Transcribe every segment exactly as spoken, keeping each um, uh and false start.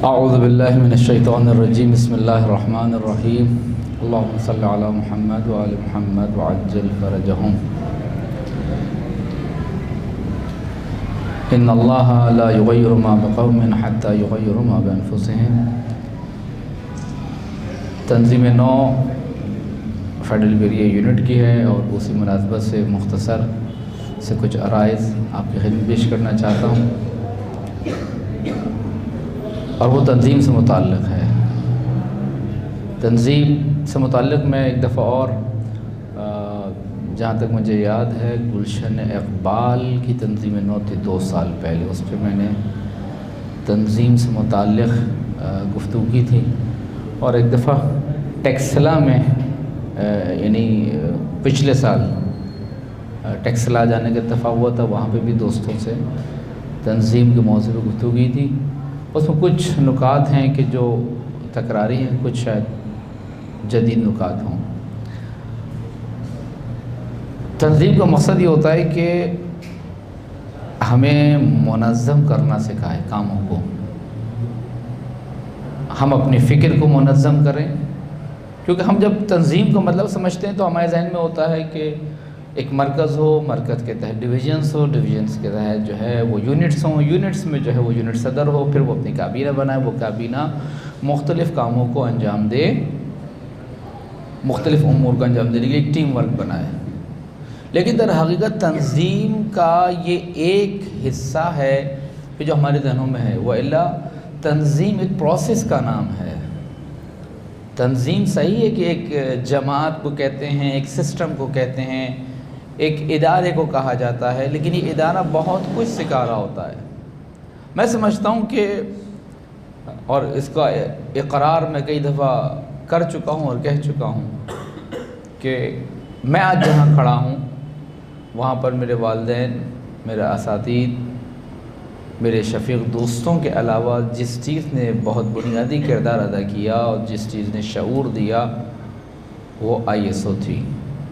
اعوذ باللہ من الشیطان الرجیم بسم اللہ الرحمن الرحیم اللہم صلی علی محمد وآل محمد وعجل فرجہم ان اللہ لا یغیر ما بقوم حتی یغیر ما بانفسہم۔ تنظیم نو فیڈرل بیریہ یونٹ کی ہے اور اسی مناسبت سے مختصر سے کچھ عرائض آپ کی خدمت پیش کرنا چاہتا ہوں، اور وہ تنظیم سے متعلق ہے۔ تنظیم سے متعلق میں ایک دفعہ اور جہاں تک مجھے یاد ہے گلشن اقبال کی تنظیم نو تھی دو سال پہلے، اس پہ میں نے تنظیم سے متعلق گفتگو کی تھی، اور ایک دفعہ ٹیکسلا میں یعنی پچھلے سال ٹیکسلا جانے کا اتفاق ہوا تھا، وہاں پہ بھی دوستوں سے تنظیم کے موضوع پہ گفتگو کی تھی۔ اس میں کچھ نکات ہیں کہ جو تکراری ہیں، کچھ شاید جدید نکات ہوں۔ تنظیم کا مقصد یہ ہوتا ہے کہ ہمیں منظم کرنا سکھائے کاموں کو، ہم اپنی فکر کو منظم کریں، کیونکہ ہم جب تنظیم کا مطلب سمجھتے ہیں تو ہمارے ذہن میں ہوتا ہے کہ ایک مرکز ہو، مرکز کے تحت ڈویژنس ہو، ڈویژنس کے تحت جو ہے وہ یونٹس ہوں، یونٹس میں جو ہے وہ یونٹ صدر ہو، پھر وہ اپنی کابینہ بنائے، وہ کابینہ مختلف کاموں کو انجام دے، مختلف امور کو انجام دینے کے لیے ایک ٹیم ورک بنائے۔ لیکن در حقیقت تنظیم کا یہ ایک حصہ ہے کہ جو ہمارے ذہنوں میں ہے، وَإِلَّا تنظیم ایک پروسیس کا نام ہے۔ تنظیم صحیح ہے کہ ایک جماعت کو کہتے ہیں، ایک سسٹم کو کہتے ہیں، ایک ادارے کو کہا جاتا ہے، لیکن یہ ادارہ بہت کچھ سکھا رہا ہوتا ہے۔ میں سمجھتا ہوں کہ، اور اس کا اقرار میں کئی دفعہ کر چکا ہوں اور کہہ چکا ہوں، کہ میں آج جہاں کھڑا ہوں وہاں پر میرے والدین، میرے اساتذہ، میرے شفیق دوستوں کے علاوہ جس چیز نے بہت بنیادی کردار ادا کیا اور جس چیز نے شعور دیا وہ آئی ایس او تھی۔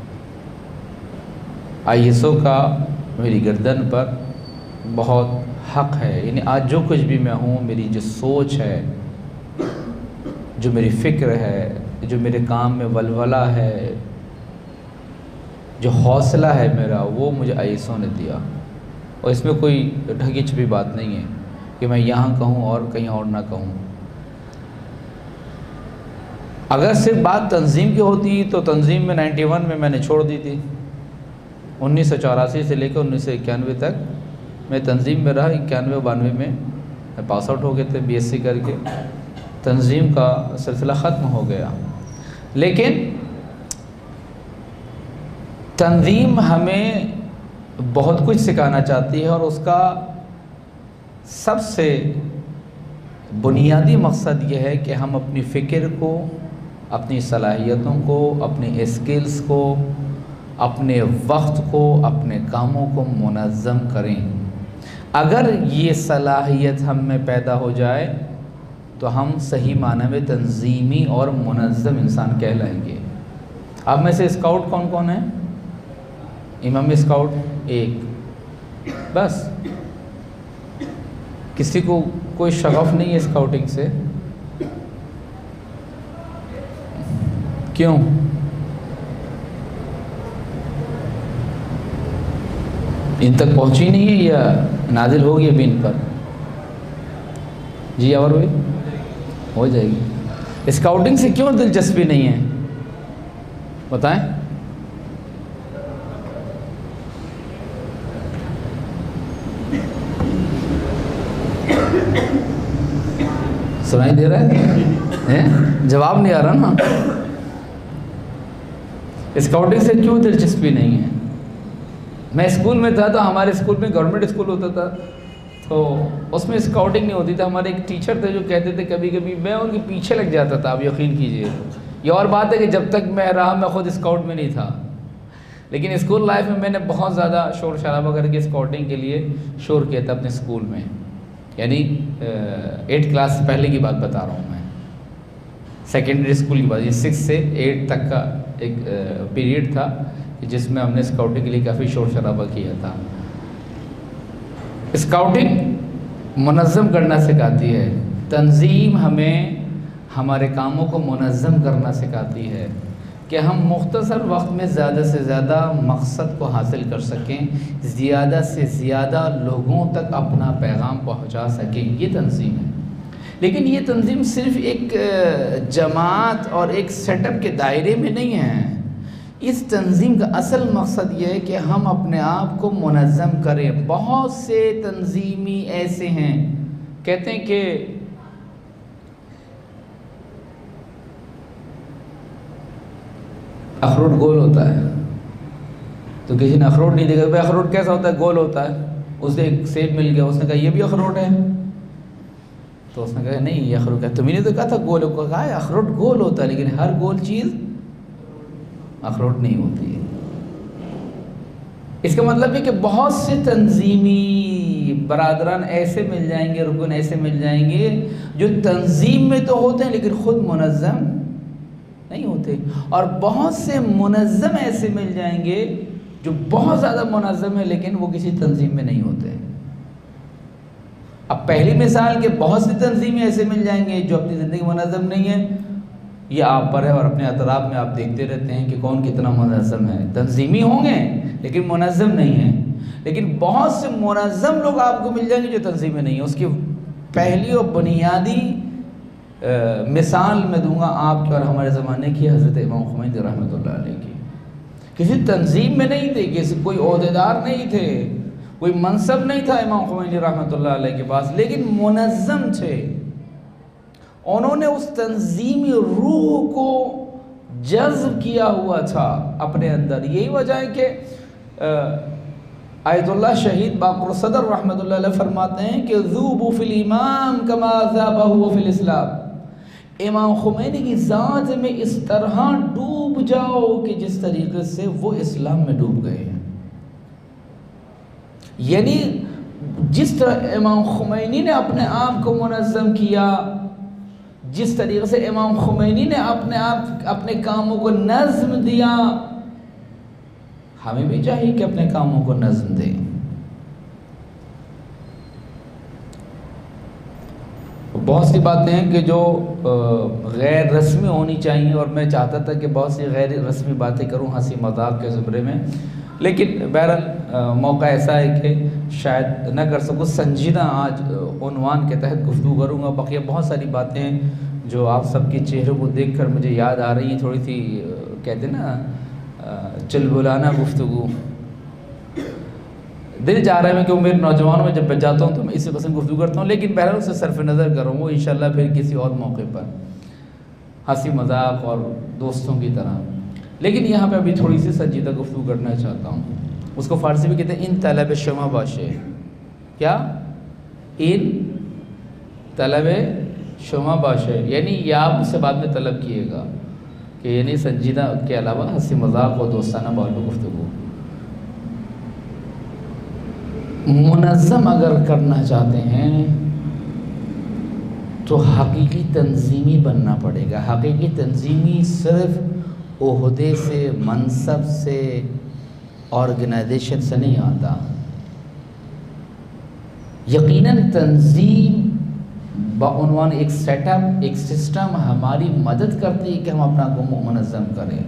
آئی ایس او کا میری گردن پر بہت حق ہے، یعنی آج جو کچھ بھی میں ہوں، میری جو سوچ ہے، جو میری فکر ہے، جو میرے کام میں ولولہ ہے، جو حوصلہ ہے میرا، وہ مجھے آئی ایس او نے دیا، اور اس میں کوئی ڈھکی چھپی بات نہیں ہے کہ میں یہاں کہوں اور کہیں اور نہ کہوں۔ اگر صرف بات تنظیم کی ہوتی تو تنظیم میں نائنٹی ون میں میں نے چھوڑ دی تھی، انیس سو چوراسی سے لے کے انیس سو اکیانوے تک میں تنظیم میں رہا، اکیانوے بانوے میں میں پاس آؤٹ ہو گئے تھے بی ایس سی کر کے، تنظیم کا سلسلہ ختم ہو گیا۔ لیکن تنظیم ہمیں بہت کچھ سکھانا چاہتی ہے، اور اس کا سب سے بنیادی مقصد یہ ہے کہ ہم اپنی فکر کو، اپنی صلاحیتوں کو، اپنی اسکلز کو، اپنے وقت کو، اپنے کاموں کو منظم کریں۔ اگر یہ صلاحیت ہم میں پیدا ہو جائے تو ہم صحیح معنی میں تنظیمی اور منظم انسان کہلائیں گے۔ آپ میں سے اسکاؤٹ کون کون ہیں؟ امام اسکاؤٹ ایک، بس، کسی کو کوئی شغف نہیں ہے اسکاؤٹنگ سے؟ کیوں؟ ان تک پہنچی نہیں ہے یا نازل ہوگی ابھی ان پر؟ جی اور بھائی ہو جائے گی۔ اسکاؤٹنگ سے کیوں دلچسپی نہیں ہے بتائیں؟ سنائی دے رہا ہے؟ جواب نہیں آ رہا نا۔ اسکاؤٹنگ سے کیوں دلچسپی نہیں ہے؟ میں اسکول میں تھا تو ہمارے اسکول میں گورنمنٹ اسکول ہوتا تھا تو اس میں اسکاؤٹنگ نہیں ہوتی تھی۔ ہمارے ایک ٹیچر تھے جو کہتے تھے کبھی کبھی میں ان کے پیچھے لگ جاتا تھا، آپ یقین کیجئے۔ یہ اور بات ہے کہ جب تک میں رہا میں خود اسکاؤٹ میں نہیں تھا، لیکن اسکول لائف میں میں نے بہت زیادہ شور شرابہ کر کے اسکاؤٹنگ کے لیے شور کیا تھا اپنے اسکول میں، یعنی ایٹ کلاس سے پہلے کی بات بتا رہا ہوں میں، سیکنڈری اسکول کی بات، یہ سکس سے ایٹ تک کا ایک پیریڈ تھا جس میں ہم نے اسکاؤٹنگ کے لیے کافی شور شرابہ کیا تھا۔ اسکاؤٹنگ منظم کرنا سکھاتی ہے، تنظیم ہمیں ہمارے کاموں کو منظم کرنا سکھاتی ہے کہ ہم مختصر وقت میں زیادہ سے زیادہ مقصد کو حاصل کر سکیں، زیادہ سے زیادہ لوگوں تک اپنا پیغام پہنچا سکیں، یہ تنظیم ہے۔ لیکن یہ تنظیم صرف ایک جماعت اور ایک سیٹ اپ کے دائرے میں نہیں ہے۔ اس تنظیم کا اصل مقصد یہ ہے کہ ہم اپنے آپ کو منظم کریں۔ بہت سے تنظیمی ایسے ہیں، کہتے ہیں کہ اخروٹ گول ہوتا ہے، تو کسی نے اخروٹ نہیں دیکھا، بھائی اخروٹ کیسا ہوتا ہے؟ گول ہوتا ہے۔ اسے ایک سیب مل گیا، اس نے کہا یہ بھی اخروٹ ہے، تو اس نے کہا نہیں یہ اخروٹ ہے۔ تو میں نے تو کہا تھا گول، کہا ہے اخروٹ گول ہوتا ہے، لیکن ہر گول چیز اخروٹ نہیں ہوتی ہے۔ اس کا مطلب ہے کہ بہت سے تنظیمی برادران ایسے مل جائیں گے، رکن ایسے مل جائیں گے جو تنظیم میں تو ہوتے ہیں لیکن خود منظم نہیں ہوتے، اور بہت سے منظم ایسے مل جائیں گے جو بہت زیادہ منظم ہے لیکن وہ کسی تنظیم میں نہیں ہوتے۔ اب پہلی مثال کہ بہت سی تنظیمیں ایسے مل جائیں گے جو اپنی زندگی منظم نہیں ہے، یہ آپ پر ہے، اور اپنے اطراف میں آپ دیکھتے رہتے ہیں کہ کون کتنا منظم ہے۔ تنظیمی ہوں گے لیکن منظم نہیں ہیں۔ لیکن بہت سے منظم لوگ آپ کو مل جائیں گے جو تنظیم میں نہیں ہیں۔ اس کی پہلی اور بنیادی مثال میں دوں گا آپ کے اور ہمارے زمانے کی، حضرت امام خمینی رحمۃ اللہ علیہ کی۔ کسی تنظیم میں نہیں تھے، کسی کوئی عہدیدار نہیں تھے، کوئی منصب نہیں تھا امام خمینی رحمۃ اللہ علیہ کے پاس، لیکن منظم تھے۔ انہوں نے اس تنظیمی روح کو جذب کیا ہوا تھا اپنے اندر۔ یہی وجہ ہے کہ آیت اللہ شہید باقر صدر رحمۃ اللہ علیہ فرماتے ہیں کہ ذوبوا فی الامام کما ذاب هو فی الاسلام۔ امام خمینی کی ذات میں اس طرح ڈوب جاؤ کہ جس طریقے سے وہ اسلام میں ڈوب گئے ہیں۔ یعنی جس طرح امام خمینی نے اپنے آپ کو منظم کیا، جس طریقے سے امام خمینی نے اپنے آپ اپنے کاموں کو نظم دیا، ہمیں بھی چاہیے کہ اپنے کاموں کو نظم دیں۔ بہت سی باتیں ہیں کہ جو غیر رسمی ہونی چاہیے، اور میں چاہتا تھا کہ بہت سی غیر رسمی باتیں کروں ہنسی مذاق کے زمرے میں، لیکن بہرحال موقع ایسا ہے کہ شاید نہ کر سکوں۔ سنجیدہ آج عنوان کے تحت گفتگو کروں گا۔ بقیہ بہت ساری باتیں ہیں جو آپ سب کے چہروں کو دیکھ کر مجھے یاد آ رہی ہیں، تھوڑی سی کہتے ہیں نا چل بلانا گفتگو۔ دل چاہ رہا ہے میں کہ وہ میرے نوجوانوں میں جب میں جاتا ہوں تو میں اسی قسم گفتگو کرتا ہوں، لیکن بہرحال اسے صرف نظر کروں وہ انشاءاللہ پھر کسی اور موقع پر ہنسی مذاق اور دوستوں کی طرح۔ لیکن یہاں پہ ابھی تھوڑی سی سنجیدہ گفتگو کرنا چاہتا ہوں۔ اس کو فارسی میں کہتے ہیں ان طلب شما باشے، کیا؟ ان طلب شما باشے، یعنی یہ آپ مجھ سے بعد میں طلب کیے گا کہ یعنی سنجیدہ کے علاوہ ہنسی مذاق اور دوستانہ بات گفتگو۔ منظم اگر کرنا چاہتے ہیں تو حقیقی تنظیمی بننا پڑے گا۔ حقیقی تنظیمی صرف عہدے سے، منصب سے، آرگنائزیشن سے نہیں آتا۔ یقیناً تنظیم بعنوان ایک سیٹ اپ، ایک سسٹم ہماری مدد کرتی ہے کہ ہم اپنا کو منظم کریں۔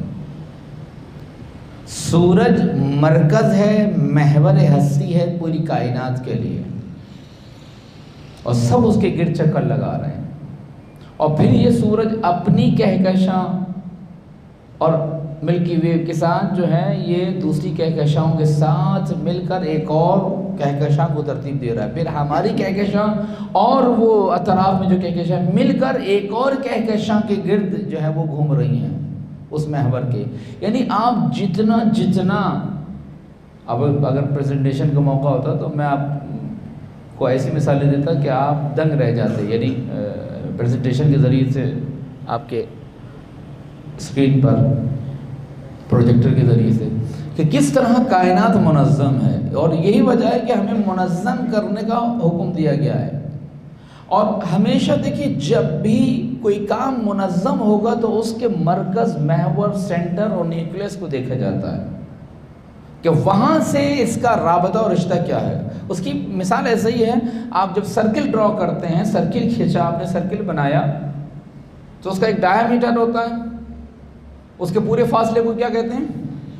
سورج مرکز ہے، محور ہستی ہے پوری کائنات کے لیے، اور سب اس کے گرد چکر لگا رہے ہیں، اور پھر یہ سورج اپنی کہکشاں اور ملکی وے کے ساتھ جو ہے یہ دوسری کہکشاؤں کے ساتھ مل کر ایک اور کہکشاں کو ترتیب دے رہا ہے، پھر ہماری کہکشاں اور وہ اطراف میں جو کہکشاں مل کر ایک اور کہکشاں کے گرد جو ہے وہ گھوم رہی ہیں اس محور کے۔ یعنی آپ جتنا جتنا اب اگر پریزنٹیشن کا موقع ہوتا تو میں آپ کو ایسی مثالیں دیتا کہ آپ دنگ رہ جاتے، یعنی پریزنٹیشن کے ذریعے سے آپ کے اسکرین پر پروجیکٹر کے ذریعے سے کہ کس طرح کائنات منظم ہے، اور یہی وجہ ہے کہ ہمیں منظم کرنے کا حکم دیا گیا ہے۔ اور ہمیشہ دیکھیے جب بھی کوئی کام منظم ہوگا تو اس کے مرکز، محور، سینٹر اور نیوکلیس کو دیکھا جاتا ہے۔ کہ وہاں سے اس کا رابطہ اور رشتہ کیا ہے. اس کی مثال ایسے ہی ہے، آپ جب سرکل ڈرا کرتے ہیں، سرکل کھینچا آپ نے، سرکل بنایا، تو اس کا ایک ڈایا میٹر ہوتا ہے، اس کے پورے فاصلے کو کیا کہتے ہیں؟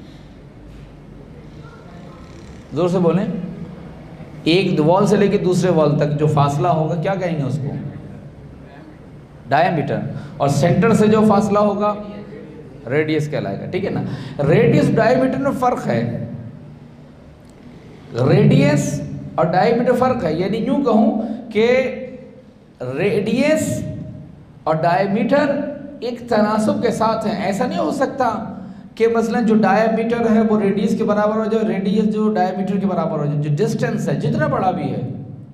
زور سے بولیں. ایک وال سے لے کے دوسرے وال تک جو فاصلہ ہوگا کیا کہیں گے اس کو؟ Dia metre. اور سینٹر سے جو فاصلہ ہوگا ریڈیس کہلائے گا. ٹھیک ہے نا. ریڈیس ڈایا میٹر میں فرق ہے، ریڈیس اور ڈایا میٹر فرق ہے. یعنی یوں کہوں کہ ریڈیس اور ڈایا میٹر ایک تناسب کے ساتھ ہیں. ایسا نہیں ہو سکتا کہ مثلا جو ڈایا میٹر ہے وہ ریڈیس کے برابر ہو جائے، ریڈیس جو ڈایا میٹر کے برابر ہو جائے. جو ڈسٹینس ہے جتنا بڑا بھی ہے،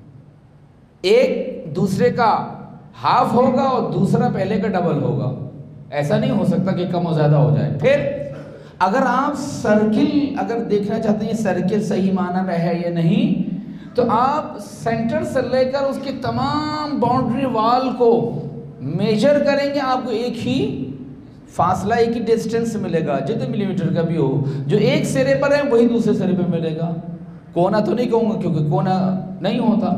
ایک دوسرے کا ہاف ہوگا اور دوسرا پہلے کا ڈبل ہوگا. ایسا نہیں ہو سکتا کہ کم و زیادہ ہو جائے. پھر اگر آپ سرکل اگر دیکھنا چاہتے ہیں سرکل صحیح معنی میں ہے یا نہیں، تو آپ سینٹر سے لے کر اس کے تمام باؤنڈری وال کو میجر کریں گے، آپ کو ایک ہی فاصلہ، ایک ہی ڈسٹینس ملے گا، جتنے ملی میٹر کا بھی ہو. جو ایک سرے پر ہے وہی دوسرے سرے پہ ملے گا. کونا تو نہیں کہوں گا کیونکہ کونا نہیں ہوتا.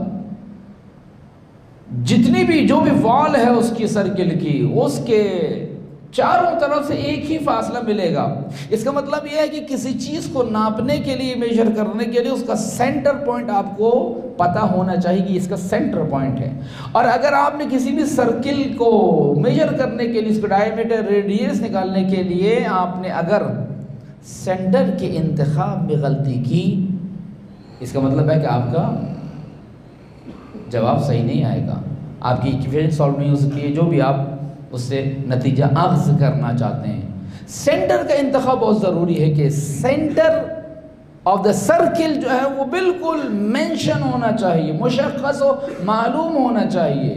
جتنی بھی جو بھی وال ہے اس کی سرکل کی، اس کے چاروں طرف سے ایک ہی فاصلہ ملے گا. اس کا مطلب یہ ہے کہ کسی چیز کو ناپنے کے لیے، میجر کرنے کے لیے اس کا سینٹر پوائنٹ آپ کو پتا ہونا چاہیے کہ اس کا سینٹر پوائنٹ ہے. اور اگر آپ نے کسی بھی سرکل کو میجر کرنے کے لیے، اس کو ڈایا میٹر ریڈیس نکالنے کے لیے آپ نے اگر سینٹر کے انتخاب میں غلطی کی، اس کا مطلب ہے کہ آپ کا جواب صحیح نہیں آئے گا، آپ کی ایکویشن سالو نہیں ہو سکتی ہے، جو بھی آپ اس سے نتیجہ اخذ کرنا چاہتے ہیں. سینٹر کا انتخاب بہت ضروری ہے کہ سینٹر آف دا سرکل جو ہے وہ بالکل مینشن ہونا چاہیے، مشخص و معلوم ہونا چاہیے.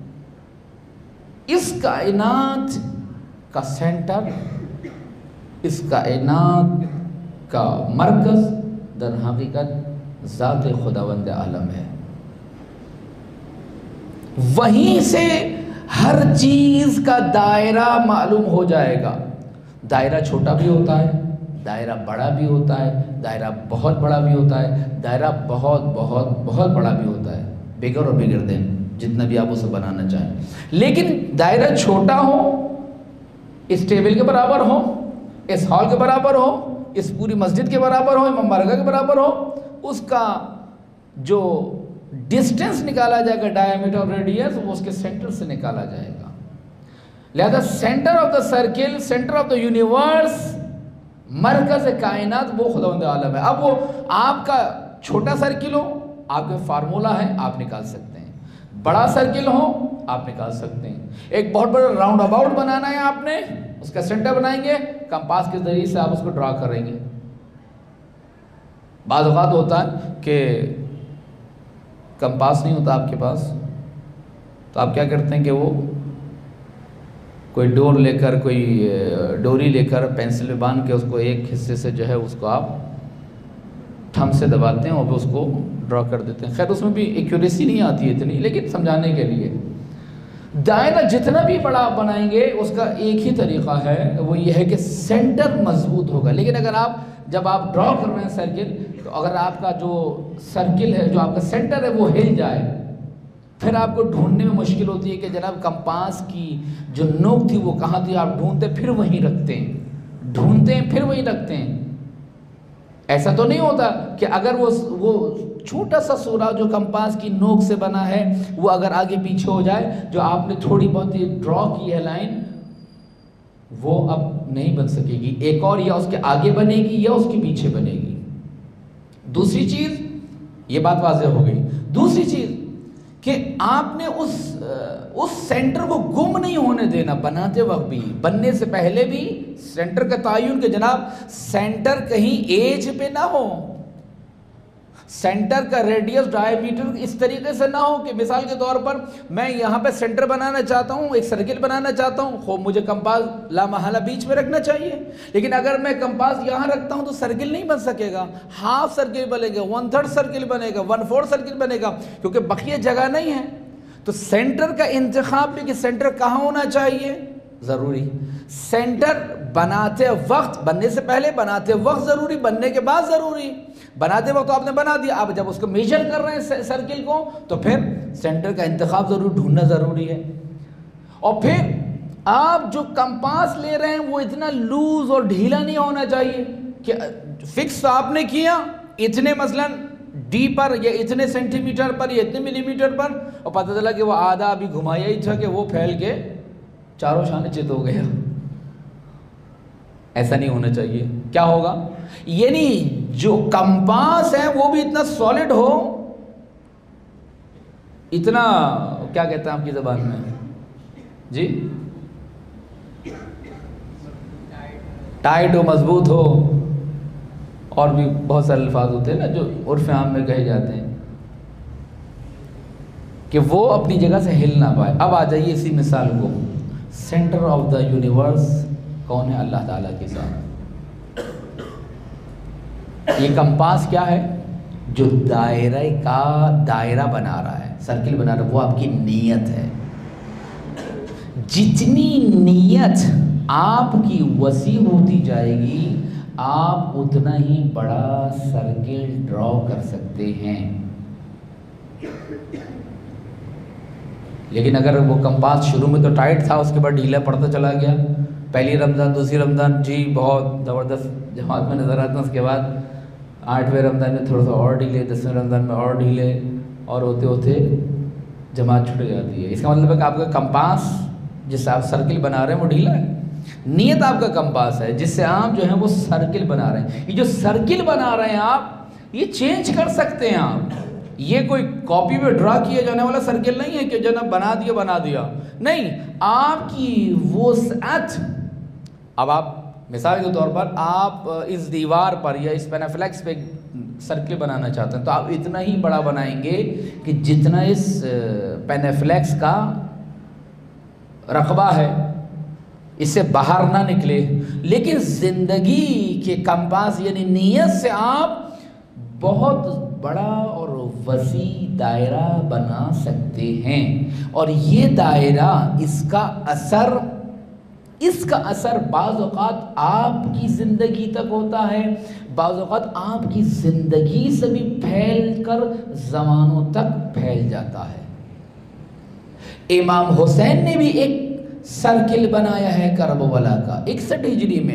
اس کائنات کا سینٹر، اس کائنات کا مرکز در حقیقت ذات خداوند عالم ہے. وہیں سے ہر چیز کا دائرہ معلوم ہو جائے گا. دائرہ چھوٹا بھی ہوتا ہے، دائرہ بڑا بھی ہوتا ہے، دائرہ بہت بڑا بھی ہوتا ہے، دائرہ بہت بہت بہت بڑا بھی ہوتا ہے، بگر اور بگر دین جتنا بھی آپ اسے بنانا چاہیں. لیکن دائرہ چھوٹا ہو، اس ٹیبل کے برابر ہو، اس ہال کے برابر ہو، اس پوری مسجد کے برابر ہو، امام بارگاہ کے برابر ہو، اس کا جو ڈسٹینس نکالا جائے گا، ڈایا میٹر اور ریڈیس، وہ اس کے سینٹر سے نکالا جائے گا. لہذا centre of the circle, centre of the universe, مرکز کائنات وہ خداوند عالم ہے. اب وہ آپ کا چھوٹا سرکل ہو، آپ کے فارمولا ہے، آپ نکال سکتے ہیں. بڑا سرکل ہو، آپ نکال سکتے ہیں. ایک بہت بڑا راؤنڈ اباؤٹ بنانا ہے آپ نے، اس کا سینٹر بنائیں گے، کمپاس کے ذریعے سے آپ اس کو ڈرا کریں گے. بعض اوقات ہوتا ہے کہ کمپاس نہیں ہوتا آپ کے پاس، تو آپ کیا کرتے ہیں کہ وہ کوئی ڈور لے کر، کوئی ڈوری لے کر پینسل میں باندھ کے اس کو ایک حصے سے جو ہے اس کو آپ تھم سے دباتے ہیں اور اس کو ڈرا کر دیتے ہیں. خیر اس میں بھی ایکوریسی نہیں آتی ہے اتنی، لیکن سمجھانے کے لیے دائرہ جتنا بھی بڑا آپ بنائیں گے اس کا ایک ہی طریقہ ہے، وہ یہ ہے کہ سینٹر مضبوط ہوگا. لیکن اگر آپ جب آپ ڈرا کر رہے ہیں سرکل، تو اگر آپ کا جو سرکل ہے، جو آپ کا سینٹر ہے وہ ہل جائے، پھر آپ کو ڈھونڈنے میں مشکل ہوتی ہے کہ جناب کمپاس کی جو نوک تھی وہ کہاں تھی. آپ ڈھونڈتے پھر وہیں رکھتے ہیں، ڈھونڈتے ہیں پھر وہیں رکھتے ہیں. ایسا تو نہیں ہوتا کہ اگر وہ وہ چھوٹا سا سوراخ جو کمپاس کی نوک سے بنا ہے وہ اگر آگے پیچھے ہو جائے، جو آپ نے تھوڑی بہت ڈرا کی ہے لائن، وہ اب نہیں بن سکے گی. ایک اور یا اس کے آگے بنے گی یا اس کے پیچھے بنے گی. دوسری چیز، یہ بات واضح ہو گئی. دوسری چیز کہ آپ نے اس اس سینٹر کو گم نہیں ہونے دینا، بناتے وقت بھی، بننے سے پہلے بھی سینٹر کا تعین کہ جناب سینٹر کہیں ایج پہ نہ ہو، سینٹر کا ریڈیس ڈایا میٹر اس طریقے سے نہ ہو کہ مثال کے طور پر میں یہاں پہ سینٹر بنانا چاہتا ہوں، ایک سرکل بنانا چاہتا ہوں، خوب مجھے کمپاس لامحالہ بیچ میں رکھنا چاہیے. لیکن اگر میں کمپاس یہاں رکھتا ہوں تو سرکل نہیں بن سکے گا. ہاف سرکل بنے گا، ون تھرڈ سرکل بنے گا، ون فورتھ سرکل بنے گا، کیونکہ بقیہ جگہ نہیں ہے. تو سینٹر کا انتخاب بھی کہ سینٹر کہاں ہونا چاہیے، ضروری، سینٹر بناتے وقت، بننے سے پہلے، بناتے وقت ضروری، بننے کے بعد ضروری۔ بناتے وقت تو آپ نے بنا دیا، اب جب اس کو میجر کر رہے ہیں سرکل کو تو پھر سینٹر کا انتخاب ضرور ڈھونڈنا ضروری ہے۔ اور پھر آپ جو کمپاس لے رہے ہیں وہ اتنا لوز اور ڈھیلا نہیں ہونا چاہیے کہ فکس آپ نے کیا اتنے مثلاً ڈی پر یا اتنے سینٹی میٹر پر یا اتنے ملی میٹر پر، اور پتہ چلا کہ وہ آدھا ابھی گھمایا ہی تھا کہ وہ پھیل کے چاروں شانے چت ہو گیا۔ ایسا نہیں ہونا چاہیے۔ کیا ہوگا؟ یعنی جو کمپاس ہے وہ بھی اتنا سالڈ ہو، اتنا کیا کہتے ہیں آپ کی زبان میں جی، ٹائٹ ہو، مضبوط ہو، اور بھی بہت سارے الفاظ ہوتے ہیں نا جو عرف عام میں کہے جاتے ہیں، کہ وہ اپنی جگہ سے ہل نہ پائے۔ اب آ جائیے اسی مثال کو، سینٹر آف دا یونیورس کون ہے؟ اللہ تعالیٰ کے ساتھ۔ یہ کمپاس کیا ہے؟ جو دائرہ کا دائرہ بنا رہا ہے، سرکل بنا رہا ہے، وہ آپ کی نیت ہے۔ جتنی نیت آپ کی وسیع ہوتی جائے گی آپ اتنا ہی بڑا سرکل ڈرا کر سکتے ہیں۔ لیکن اگر وہ کمپاس شروع میں تو ٹائٹ تھا، اس کے بعد ڈھیلا پڑتا چلا گیا، پہلی رمضان دوسری رمضان جی بہت زبردست جماعت میں نظر آتا ہے، اس کے بعد آٹھویں رمضان میں تھوڑا سا اور ڈھیلے، دسویں رمضان میں اور ڈھیلے، اور ہوتے ہوتے جماعت چھوٹ جاتی ہے۔ اس کا مطلب ہے کہ آپ کا کمپاس جس سے آپ سرکل بنا رہے ہیں وہ ڈھیلا ہے۔ نیت آپ کا کمپاس ہے جس سے آپ جو ہیں وہ سرکل بنا رہے ہیں۔ یہ جو سرکل بنا رہے ہیں آپ، یہ چینج کر سکتے ہیں آپ۔ یہ کوئی کاپی پہ ڈرا کیا جانے والا سرکل نہیں ہے کہ جناب بنا دیا بنا دیا، نہیں، آپ کی وسعت۔ اب آپ مثال کے طور پر آپ اس دیوار پر یا اس پینافلیکس پہ سرکل بنانا چاہتے ہیں تو آپ اتنا ہی بڑا بنائیں گے کہ جتنا اس پینافلیکس کا رقبہ ہے اس سے باہر نہ نکلے۔ لیکن زندگی کے کمپاس یعنی نیت سے آپ بہت بڑا اور وسیع دائرہ بنا سکتے ہیں، اور یہ دائرہ اس کا اثر اس کا اثر بعض اوقات آپ کی زندگی تک ہوتا ہے، بعض اوقات آپ کی زندگی سے بھی پھیل کر زمانوں تک پھیل جاتا ہے۔ امام حسین نے بھی ایک سرکل بنایا ہے کربلا کا، اکسٹھ ہجری میں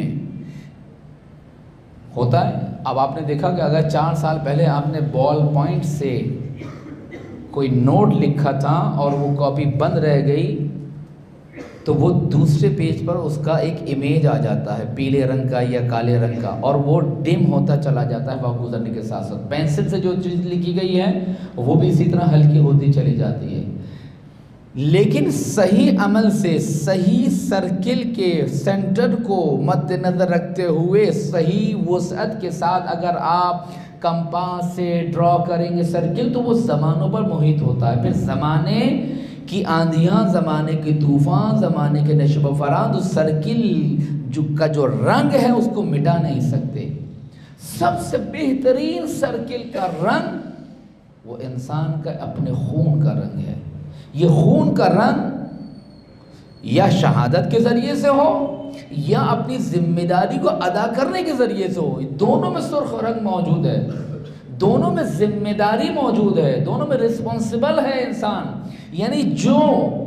ہوتا ہے۔ اب آپ نے دیکھا کہ اگر چار سال پہلے آپ نے بال پوائنٹ سے کوئی نوٹ لکھا تھا اور وہ کاپی بند رہ گئی تو وہ دوسرے پیج پر اس کا ایک امیج آ جاتا ہے پیلے رنگ کا یا کالے رنگ کا، اور وہ ڈم ہوتا چلا جاتا ہے وقت گزرنے کے ساتھ ساتھ۔ پینسل سے جو چیز لکھی گئی ہے وہ بھی اسی طرح ہلکی ہوتی چلی جاتی ہے۔ لیکن صحیح عمل سے، صحیح سرکل کے سینٹر کو مد نظر رکھتے ہوئے، صحیح وسعت کے ساتھ اگر آپ کمپاس سے ڈرا کریں گے سرکل تو وہ زمانوں پر محیط ہوتا ہے۔ پھر زمانے کی آندھیاں، زمانے کی طوفان، زمانے کے نشو و فراز اس سرکل جو کا جو رنگ ہے اس کو مٹا نہیں سکتے۔ سب سے بہترین سرکل کا رنگ وہ انسان کا اپنے خون کا رنگ ہے۔ یہ خون کا رنگ یا شہادت کے ذریعے سے ہو یا اپنی ذمہ داری کو ادا کرنے کے ذریعے سے ہو، دونوں میں سرخ رنگ موجود ہے، دونوں میں ذمہ داری موجود ہے، دونوں میں رسپانسبل ہے انسان۔ یعنی جو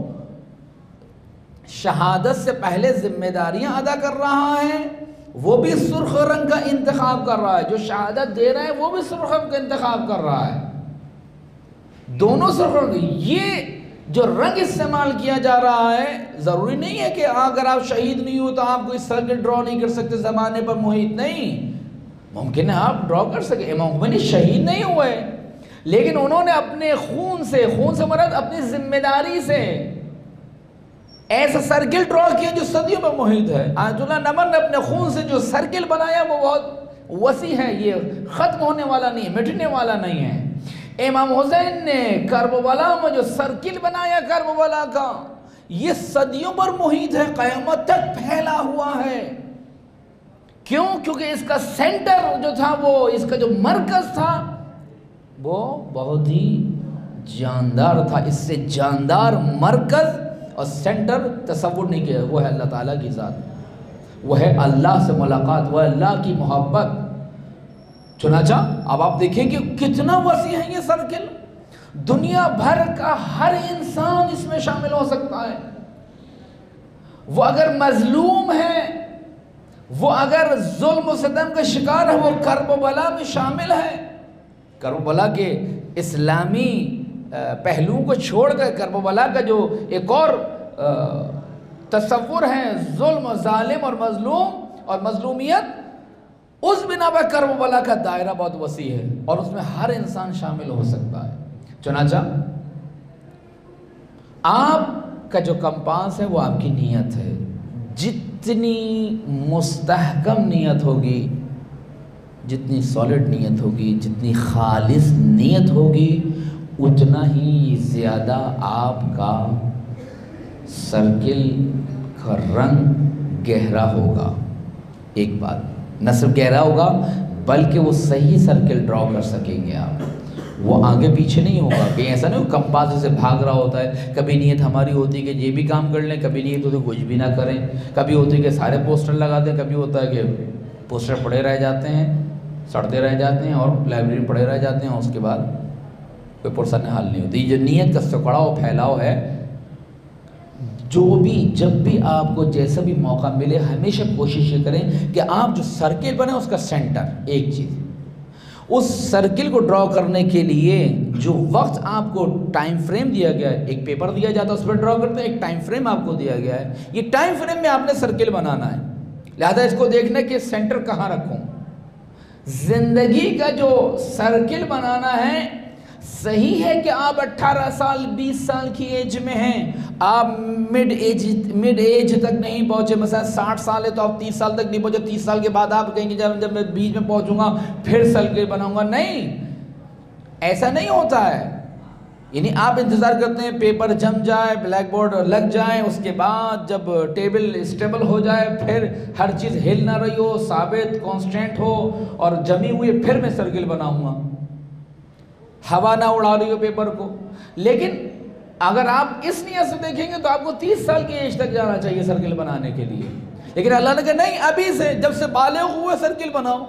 شہادت سے پہلے ذمہ داریاں ادا کر رہا ہے وہ بھی سرخ رنگ کا انتخاب کر رہا ہے، جو شہادت دے رہا ہے وہ بھی سرخ رنگ کا انتخاب کر رہا ہے، دونوں سرخ رنگ۔ یہ جو رنگ استعمال کیا جا رہا ہے ضروری نہیں ہے کہ اگر آپ شہید نہیں ہو تو آپ کو اس سرکل ڈرا نہیں کر سکتے، زمانے پر محیط نہیں، ممکن ہے آپ ڈرا کر سکے۔ امام خمینی شہید نہیں ہوئے لیکن انہوں نے اپنے خون سے، خون سے مراد اپنی ذمہ داری سے ایسا سرکل ڈرا کیا جو صدیوں پر محیط ہے۔ آیت اللہ نمن نے اپنے خون سے جو سرکل بنایا وہ بہت وسیع ہے، یہ ختم ہونے والا نہیں ہے، مٹنے والا نہیں ہے۔ امام حسین نے کربلا میں جو سرکل بنایا کربلا کا، یہ صدیوں پر محیط ہے، قیامت تک پھیلا ہوا ہے۔ کیوں؟ کیونکہ اس کا سینٹر جو تھا، وہ اس کا جو مرکز تھا وہ بہت ہی جاندار تھا۔ اس سے جاندار مرکز اور سینٹر تصور نہیں کیا، وہ ہے اللہ تعالیٰ کی ذات، وہ ہے اللہ سے ملاقات، وہ ہے اللہ کی محبت۔ چنانچہ اب آپ دیکھیں کہ کتنا وسیع ہے یہ سرکل، دنیا بھر کا ہر انسان اس میں شامل ہو سکتا ہے۔ وہ اگر مظلوم ہے، وہ اگر ظلم و ستم کا شکار ہے، وہ کرب و بلا میں شامل ہے۔ کرب و بلا کے اسلامی پہلوؤں کو چھوڑ کر کرب و بلا کا جو ایک اور تصور ہے، ظلم و ظالم اور مظلوم اور مظلومیت، اس بنا پر کرب و بلا کا دائرہ بہت وسیع ہے اور اس میں ہر انسان شامل ہو سکتا ہے۔ چنانچہ آپ کا جو کمپاس ہے وہ آپ کی نیت ہے، جتنی مستحکم نیت ہوگی، جتنی سالڈ نیت ہوگی، جتنی خالص نیت ہوگی، اتنا ہی زیادہ آپ کا سرکل کا رنگ گہرا ہوگا۔ ایک بات، نہ صرف گہرا ہوگا بلکہ وہ صحیح سرکل ڈرا کر سکیں گے آپ، وہ آگے پیچھے نہیں ہوگا کہ ایسا نہیں ہو کمپاس سے بھاگ رہا ہوتا ہے۔ کبھی نیت ہماری ہوتی ہے کہ یہ بھی کام کر لیں، کبھی نیت ہوتی ہے کچھ بھی نہ کریں، کبھی ہوتی ہے کہ سارے پوسٹر لگا دیں، کبھی ہوتا ہے کہ پوسٹر پڑے رہ جاتے ہیں، سڑتے رہ جاتے ہیں اور لائبریری میں پڑے رہ جاتے ہیں، اس کے بعد کوئی پرسن حل نہیں ہوتی۔ یہ جو نیت کا سکڑا و پھیلاؤ ہے، جو بھی جب بھی آپ کو جیسا بھی موقع ملے ہمیشہ کوشش یہ کریں کہ آپ جو سرکل بنے اس کا سینٹر ایک چیز، اس سرکل کو ڈرا کرنے کے لیے جو وقت آپ کو ٹائم فریم دیا گیا ہے، ایک پیپر دیا جاتا ہے اس پر ڈرا کرتے ہیں، ایک ٹائم فریم آپ کو دیا گیا ہے، یہ ٹائم فریم میں آپ نے سرکل بنانا ہے، لہذا اس کو دیکھنا کہ سینٹر کہاں رکھوں۔ زندگی کا جو سرکل بنانا ہے، صحیح ہے کہ آپ اٹھارہ سال بیس سال کی ایج میں ہیں، آپ مڈ ایج مڈ ایج تک نہیں پہنچے، مثلا ساٹھ سال ہے تو آپ تیس سال تک نہیں پہنچے، تیس سال کے بعد آپ کہیں گے جب جب میں بیچ میں پہنچوں گا پھر سرکل بناؤں گا، نہیں، ایسا نہیں ہوتا ہے۔ یعنی آپ انتظار کرتے ہیں پیپر جم جائے، بلیک بورڈ لگ جائے، اس کے بعد جب ٹیبل اسٹیبل ہو جائے، پھر ہر چیز ہل نہ رہی ہو، ثابت کانسٹینٹ ہو اور جمی ہوئی، پھر میں سرکل بناؤں گا، ہوا نہ اڑا رہی ہو پیپر کو۔ لیکن اگر آپ اس نیت سے دیکھیں گے تو آپ کو تیس سال کی ایج تک جانا چاہیے سرکل بنانے کے لیے، لیکن اللہ نے کہا نہیں، ابھی سے جب سے بالغ ہوئے سرکل بناؤ۔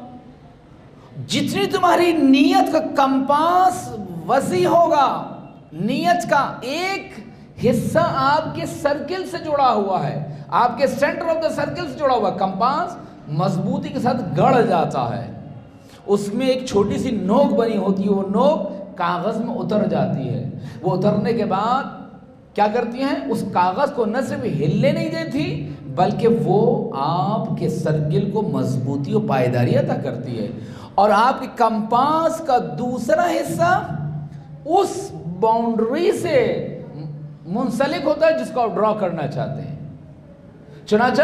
جتنی تمہاری نیت کا کمپاس وسیع ہوگا، نیت کا ایک حصہ آپ کے سرکل سے جڑا ہوا ہے، آپ کے سینٹر آف دا سرکل سے جڑا ہوا ہے، کمپاس مضبوطی کے ساتھ گڑ جاتا ہے، اس میں ایک چھوٹی سی نوک بنی ہوتی ہے، وہ نوک کاغذ میں اتر جاتی ہے، وہ اترنے کے بعد کیا کرتی ہیں، اس کاغذ کو نہ صرف ہلنے نہیں دیتی بلکہ وہ آپ کے سرکل کو مضبوطی و پائیداری عطا کرتی ہے، اور آپ کے کمپاس کا دوسرا حصہ اس باؤنڈری سے منسلک ہوتا ہے جس کو آپ ڈرا کرنا چاہتے ہیں۔ چنانچہ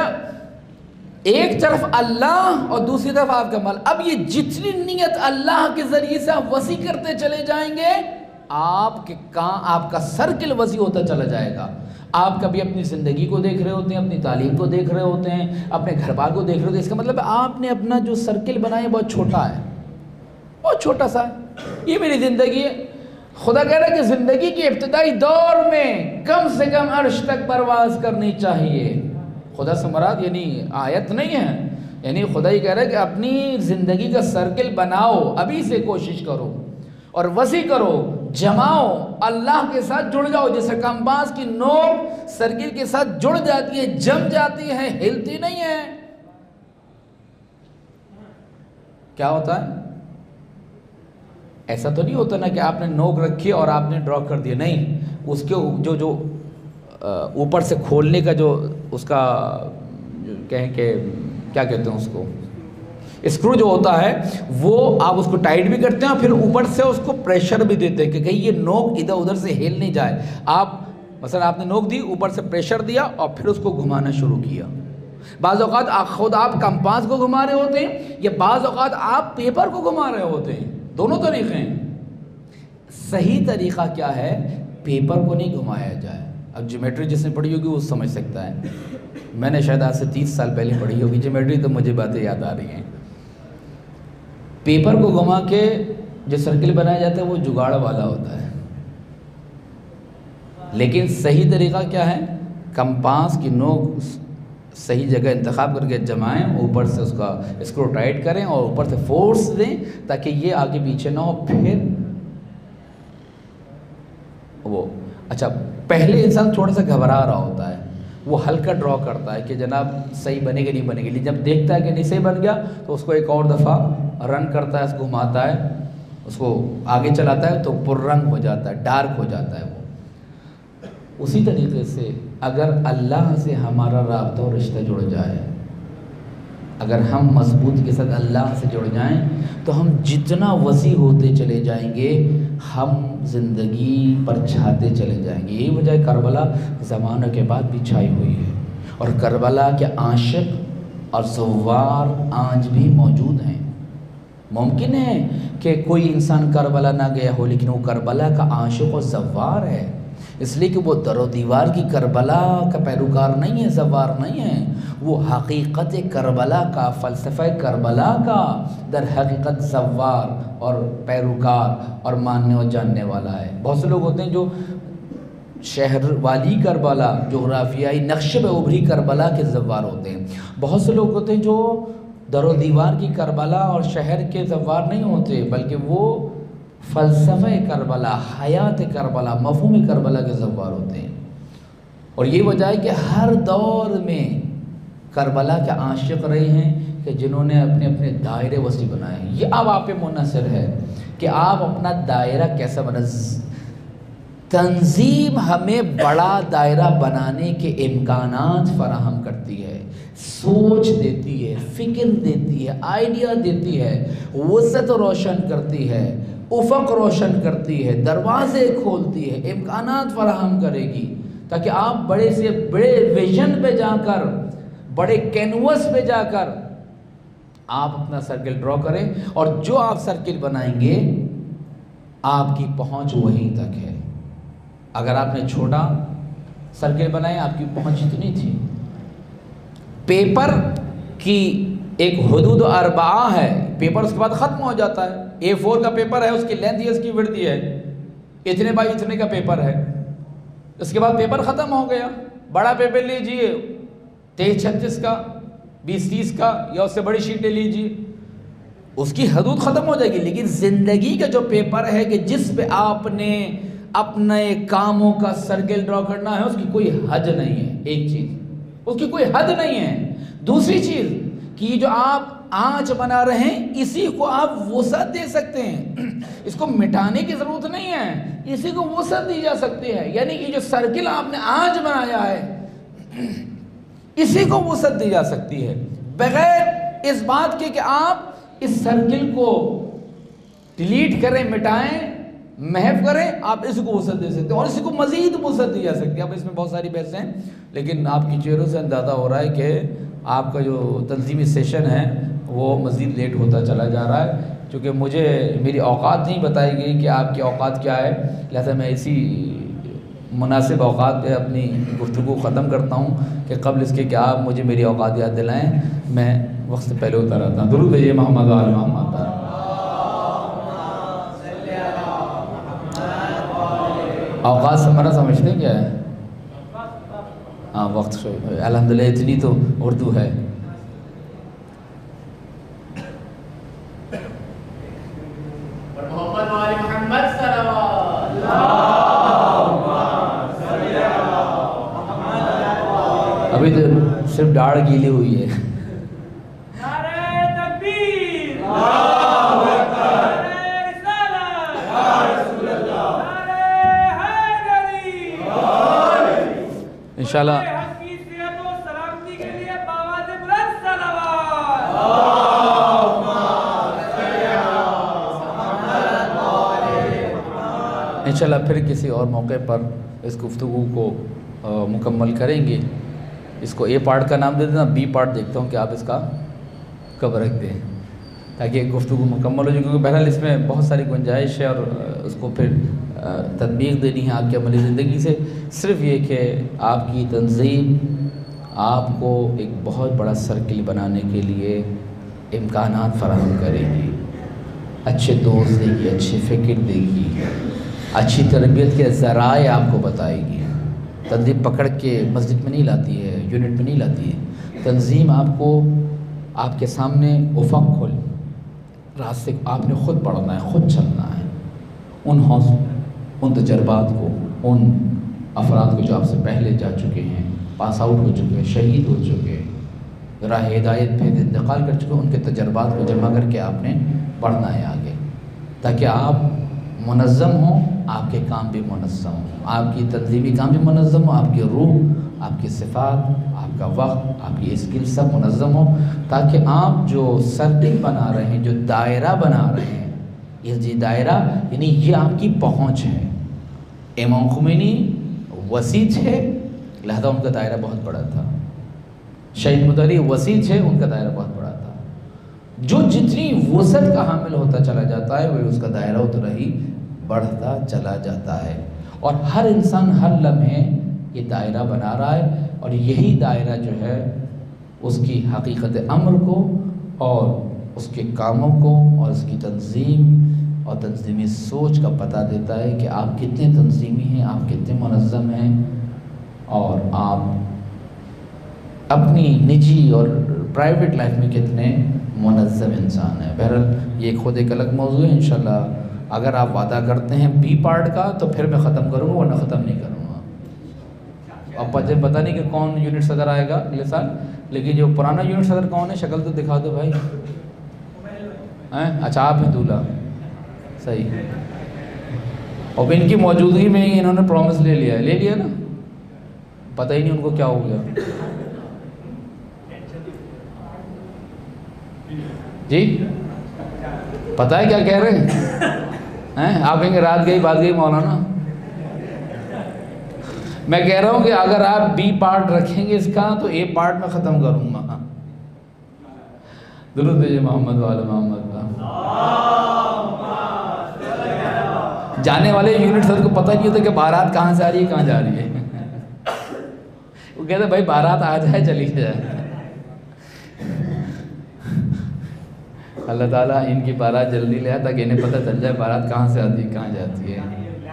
ایک طرف اللہ اور دوسری طرف آپ کا مال، اب یہ جتنی نیت اللہ کے ذریعے سے آپ وسیع کرتے چلے جائیں گے، آپ کے کام آپ کا سرکل وسیع ہوتا چلا جائے گا۔ آپ کبھی اپنی زندگی کو دیکھ رہے ہوتے ہیں، اپنی تعلیم کو دیکھ رہے ہوتے ہیں، اپنے گھر بار کو دیکھ رہے ہوتے ہیں، اس کا مطلب آپ نے اپنا جو سرکل بنایا بہت چھوٹا ہے، بہت چھوٹا سا ہے، یہ میری زندگی ہے۔ خدا کہہ رہا ہے کہ زندگی کے ابتدائی دور میں کم سے کم عرش تک پرواز کرنی چاہیے۔ خدا سے مراد یعنی آیت نہیں ہے، یعنی خدا ہی کہہ رہا ہے کہ اپنی زندگی کا سرکل بناؤ، ابھی سے کوشش کرو اور وسیع کرو، جماؤ، اللہ کے ساتھ جڑ جاؤ، جیسے کمپاس کی نوک سرکل کے ساتھ جڑ جاتی ہے، جم جاتی ہے، ہلتی نہیں ہے۔ کیا ہوتا ہے؟ ایسا تو نہیں ہوتا نا کہ آپ نے نوک رکھی اور آپ نے ڈرا کر دیا، نہیں، اس کے جو جو اوپر سے کھولنے کا جو اس کا کہیں کہ کیا کہتے ہیں اس کو، اسکرو جو ہوتا ہے، وہ آپ اس کو ٹائٹ بھی کرتے ہیں اور پھر اوپر سے اس کو پریشر بھی دیتے ہیں کہ کہیں یہ نوک ادھر ادھر سے ہل نہیں جائے۔ آپ مثلا آپ نے نوک دی، اوپر سے پریشر دیا اور پھر اس کو گھمانا شروع کیا۔ بعض اوقات خود آپ کمپاس کو گھما رہے ہوتے ہیں یا بعض اوقات آپ پیپر کو گھما رہے ہوتے ہیں، دونوں طریقے ہیں۔ صحیح طریقہ کیا ہے؟ پیپر کو نہیں گھمایا جائے۔ اب جیومیٹری جس نے پڑھی ہوگی وہ سمجھ سکتا ہے، میں نے شاید آج سے تیس سال پہلے پڑھی ہوگی جیومیٹری، تو مجھے باتیں یاد آ رہی ہیں۔ پیپر کو گھما کے جو سرکل بنایا جاتا ہے وہ جگاڑ والا ہوتا ہے، لیکن صحیح طریقہ کیا ہے؟ کمپاس کی نوک صحیح جگہ انتخاب کر کے جمائیں، اوپر سے اس کا اسکرو ٹائٹ کریں اور اوپر سے فورس دیں تاکہ یہ آگے پیچھے نہ ہو. پھر وہ اچھا پہلے انسان تھوڑا سا گھبرا رہا ہوتا ہے، وہ ہلکا ڈرا کرتا ہے کہ جناب صحیح بنے گا نہیں بنے گا، لیکن جب دیکھتا ہے کہ نہیں صحیح بن گیا تو اس کو ایک اور دفعہ رن کرتا ہے، اس کو گھماتا ہے، اس کو آگے چلاتا ہے تو پر رنگ ہو جاتا ہے، ڈارک ہو جاتا ہے وہ. اسی طریقے سے اگر اللہ سے ہمارا رابطہ اور رشتہ جڑ جائے، اگر ہم مضبوطی کے ساتھ اللہ سے جڑ جائیں تو ہم جتنا وسیع ہوتے چلے جائیں گے ہم زندگی پر چھاتے چلے جائیں گے. یہی وجہ کربلا زمانوں کے بعد بھی چھائی ہوئی ہے، اور کربلا کے عاشق اور زوار آج بھی موجود ہیں. ممکن ہے کہ کوئی انسان کربلا نہ گیا ہو، لیکن وہ کربلا کا عاشق اور زوار ہے، اس لیے کہ وہ در و دیوار کی کربلا کا پیروکار نہیں ہے، زوار نہیں ہے. وہ حقیقت کربلا کا، فلسفہ کربلا کا در حقیقت زوار اور پیروکار اور ماننے اور جاننے والا ہے. بہت سے لوگ ہوتے ہیں جو شہر والی کربلا، جغرافیائی نقشے پہ ابھری کربلا کے زوار ہوتے ہیں. بہت سے لوگ ہوتے ہیں جو در و دیوار کی کربلا اور شہر کے زوار نہیں ہوتے، بلکہ وہ فلسفہ کربلا، حیات کربلا، مفہوم کربلا کے زوار ہوتے ہیں. اور یہ وجہ ہے کہ ہر دور میں کربلا کے عاشق رہے ہیں کہ جنہوں نے اپنے اپنے دائرے وسیع بنائے ہیں. یہ اب آپ پہ منحصر ہے کہ آپ اپنا دائرہ کیسا بنا. تنظیم ہمیں بڑا دائرہ بنانے کے امکانات فراہم کرتی ہے، سوچ دیتی ہے، فکر دیتی ہے، آئیڈیا دیتی ہے، وسعت روشن کرتی ہے، افق روشن کرتی ہے، دروازے کھولتی ہے، امکانات فراہم کرے گی تاکہ آپ بڑے سے بڑے ویژن پہ جا کر، بڑے کینوس پہ جا کر آپ اپنا سرکل ڈرا کریں. اور جو آپ سرکل بنائیں گے آپ کی پہنچ وہیں تک ہے. اگر آپ نے چھوٹا سرکل بنایا آپ کی پہنچ اتنی تھی. پیپر کی ایک حدود اربعہ ہے، پیپر اس کے بعد ختم ہو جاتا ہے. اے فور کا پیپر ہے، اس کی لینتھ یہ اس کی وڈتھ یہ ہے، اتنے بائی اتنے کا پیپر ہے. اس کے بعد پیپر ختم ہو گیا. بڑا پیپر لیجئے تیئیس چھتیس کا، بیس تیس کا، یا اس سے بڑی شیٹیں لیجئے، اس کی حدود ختم ہو جائے گی. لیکن زندگی کا جو پیپر ہے کہ جس پہ آپ نے اپنے کاموں کا سرکل ڈرا کرنا ہے، اس کی کوئی حد نہیں ہے. ایک چیز اس کی کوئی حد نہیں ہے. دوسری چیز کہ جو آپ آنچ بنا رہے ہیں اسی کو آپ وسعت دے سکتے ہیں، اس کو مٹانے کی ضرورت نہیں ہے، اسی کو وسعت دی جا سکتی ہے. یعنی یہ جو سرکل آپ نے آنچ بنایا ہے اسی کو وسعت دی جا سکتی ہے، بغیر اس بات کے کہ آپ اس سرکل کو ڈیلیٹ کریں، مٹائیں، محو کریں. آپ اس کو وسعت دے سکتے ہیں اور اس کو مزید وسعت دی جا سکتی ہے. اب اس میں بہت ساری بحثیں ہیں، لیکن آپ کی چہروں سے اندازہ ہو رہا ہے کہ آپ کا جو تنظیمی سیشن ہے وہ مزید لیٹ ہوتا چلا جا رہا ہے. چونکہ مجھے میری اوقات نہیں بتائی گئی کہ آپ کی اوقات کیا ہے، لہذا میں اسی مناسب اوقات پہ اپنی گفتگو ختم کرتا ہوں کہ قبل اس کے کہ آپ مجھے میری اوقات یاد دلائیں میں وقت سے پہلے اتر آتا ہوں. درود بھیجیے محمد و آل محمد. اوقات سمجھنا سمجھتے ہیں کیا ہے؟ ہاں وقت الحمدللہ اتنی تو اردو ہے. ابھی تو صرف ڈاڑھ گیلی ہوئی ہے. انشاءاللہ انشاءاللہ پھر کسی اور موقع پر اس گفتگو کو مکمل کریں گے. اس کو اے پارٹ کا نام دے دینا، بی پارٹ دیکھتا ہوں کہ آپ اس کا کب رکھ دیں تاکہ گفتگو مکمل ہو جائے، کیونکہ بہرحال اس میں بہت ساری گنجائش ہے اور اس کو پھر تطبیق دینی ہے آپ کی عملی زندگی سے. صرف یہ کہ آپ کی تنظیم آپ کو ایک بہت بڑا سرکل بنانے کے لیے امکانات فراہم کرے گی، اچھے دوست دے گی، اچھی فکر دے گی، اچھی تربیت کے ذرائع آپ کو بتائے گی. تنظیم پکڑ کے مسجد میں نہیں لاتی ہے، یونٹ میں نہیں لاتی ہے. تنظیم آپ کو آپ کے سامنے افق کھول، راستے آپ نے خود پڑھنا ہے، خود چلنا ہے. ان حوص ان تجربات کو، ان افراد کو جو آپ سے پہلے جا چکے ہیں، پاس آؤٹ ہو چکے ہیں، شہید ہو چکے ہیں، راہ ہدایت پہ انتقال کر چکے ہیں، ان کے تجربات کو جمع کر کے آپ نے پڑھنا ہے آگے، تاکہ آپ منظم ہوں، آپ کے کام بھی منظم ہوں، آپ کی تنظیمی کام بھی منظم ہوں، آپ کی روح، آپ کی صفات، آپ کا وقت، آپ کی اسکل سب منظم ہوں، تاکہ آپ جو سرکل بنا رہے ہیں، جو دائرہ بنا رہے ہیں، یہ جی دائرہ یعنی یہ آپ کی پہنچ ہے. امام خمینی وسیع تھے، لہذا ان کا دائرہ بہت بڑا تھا. شہید مدعلی وسیع تھے، ان کا دائرہ بہت بڑا تھا. جو جتنی وسعت کا حامل ہوتا چلا جاتا ہے، وہ اس کا دائرہ اتنا ہی بڑھتا چلا جاتا ہے. اور ہر انسان ہر لمحے یہ دائرہ بنا رہا ہے، اور یہی دائرہ جو ہے اس کی حقیقت امر کو اور اس کے کاموں کو اور اس کی تنظیم اور تنظیمی سوچ کا پتہ دیتا ہے کہ آپ کتنے تنظیمی ہیں، آپ کتنے منظم ہیں، اور آپ اپنی نجی اور پرائیویٹ لائف میں کتنے منظم انسان ہیں. بہرحال یہ خود ایک الگ موضوع ہے. انشاءاللہ اگر آپ وعدہ کرتے ہیں بی پارٹ کا تو پھر میں ختم کروں گا، ورنہ ختم نہیں کروں گا. اب مجھے پتہ نہیں کہ کون یونٹ صدر آئے گا اگلے سال، لیکن جو پرانا یونٹ صدر کون ہے، شکل تو دکھا دو بھائی. اچھا آپ ہیں دولہا، صحیح. اور ان کی موجودگی میں ہی انہوں نے پرومس لے لیا ہے، لے لیا نا، پتہ ہی نہیں ان کو کیا ہو گیا. جی پتہ ہے کیا کہہ رہے ہیں آپ؟ کہیں گے رات گئی بات گئی مولانا. میں کہہ رہا ہوں کہ اگر آپ بی پارٹ رکھیں گے اس کا تو اے پارٹ میں ختم کروں گا. درود بھیجئے محمد وعلی محمد کا. جانے والے یونٹ سر کو پتہ نہیں ہوتا کہ بارات کہاں سے آ رہی ہے، کہاں جا رہی ہے. وہ کہتے ہیں بھائی بارات آ جائے چلی جائے. اللہ تعالیٰ ان کی بارات جلدی لے آئے تاکہ انہیں پتہ چل جائے بارات کہاں سے آتی ہے، کہاں جاتی ہے.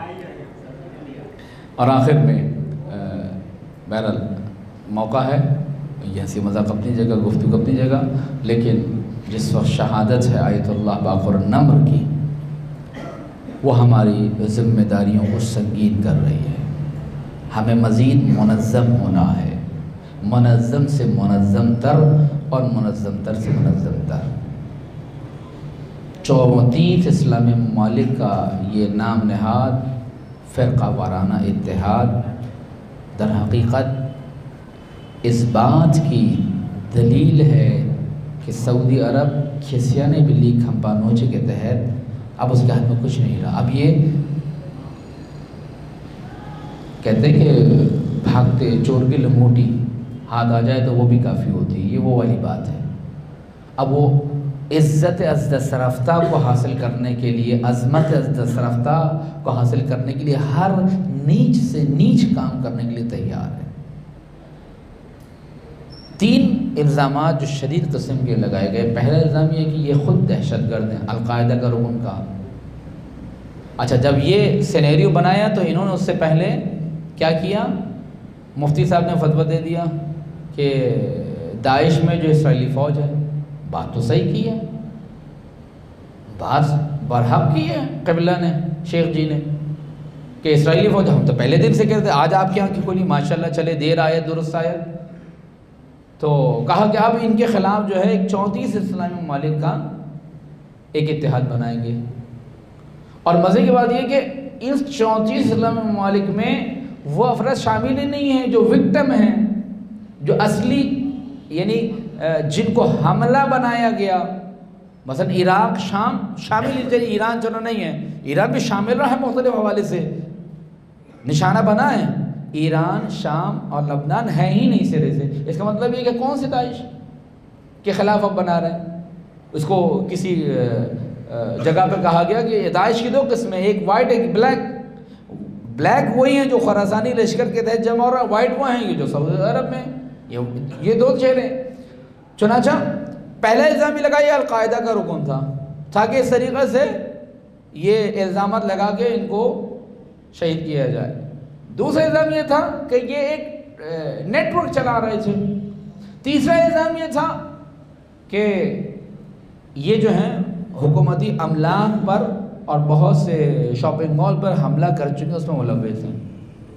اور آخر میں بہرحال موقع ہے، یہ ہنسی مذاق اپنی جگہ، گفتگو اپنی جگہ، لیکن جس وقت شہادت ہے آیت اللہ باقر النمر کی، وہ ہماری ذمہ داریوں کو سنگین کر رہی ہے. ہمیں مزید منظم ہونا ہے، منظم سے منظم تر اور منظم تر سے منظم تر. چونتیس اسلامی ممالک کا یہ نام نہاد فرقہ وارانہ اتحاد در حقیقت اس بات کی دلیل ہے کہ سعودی عرب کھسیانے بلی کھمپانوچے کے تحت اب اس کے ہاتھ میں کچھ نہیں رہا. اب یہ کہتے ہیں کہ بھاگتے چور کی لنگوٹی ہاتھ آ جائے تو وہ بھی کافی ہوتی ہے، یہ وہ والی بات ہے. اب وہ عزت ازدست رفتہ کو حاصل کرنے کے لیے، عظمت ازدست رفتہ کو حاصل کرنے کے لیے ہر نیچ سے نیچ کام کرنے کے لیے تیار ہے. تین الزامات جو شدید قسم کے لگائے گئے. پہلا الزام یہ کہ یہ خود دہشت گرد ہیں، القاعدہ کا رکن کا. اچھا جب یہ سینیریو بنایا تو انہوں نے اس سے پہلے کیا کیا؟ مفتی صاحب نے فتویٰ دے دیا کہ داعش میں جو اسرائیلی فوج ہے، بات تو صحیح کی ہے، بات برحق کی ہے قبلہ نے، شیخ جی نے، کہ اسرائیلی فوج ہم تو پہلے دن سے کہتے، آج آپ کی آنکھیں کھولی، ماشاءاللہ چلے دیر آیت درست آیت. تو کہا کہ اب ان کے خلاف جو ہے ایک چونتیس اسلامی ممالک کا ایک اتحاد بنائیں گے. اور مزے کی بات یہ کہ اس چونتیس اسلامی ممالک میں وہ افراد شامل ہی نہیں ہیں جو وکٹم ہیں، جو اصلی یعنی جن کو حملہ بنایا گیا. مثلا عراق، شام شامل ہی، ایران چلو نہیں ہے، ایران بھی شامل رہا ہے مختلف حوالے سے، نشانہ بنا ہے. ایران، شام اور لبنان ہے ہی نہیں سرے سے. اس کا مطلب یہ کہ کون سے داعش کے خلاف اب بنا رہے ہیں. اس کو کسی جگہ پہ کہا گیا کہ داعش کی دو قسمیں، ایک وائٹ ایک بلیک. بلیک وہی ہیں جو خراسانی لشکر کے تحت جمع ہو رہا ہے، وائٹ وہ ہیں یہ جو سعودی عرب میں. یہ دو چہرے. چنانچہ پہلا الزام یہ لگا یہ القاعدہ کا رکن تھا، تاکہ اس طریقے سے یہ الزامات لگا کے ان کو شہید کیا جائے. دوسرا الزام یہ تھا کہ یہ ایک نیٹ ورک چلا رہے تھے. تیسرا الزام یہ تھا کہ یہ جو ہیں حکومتی املاک پر اور بہت سے شاپنگ مال پر حملہ کر چکے ہیں، اس میں ملوث ہیں.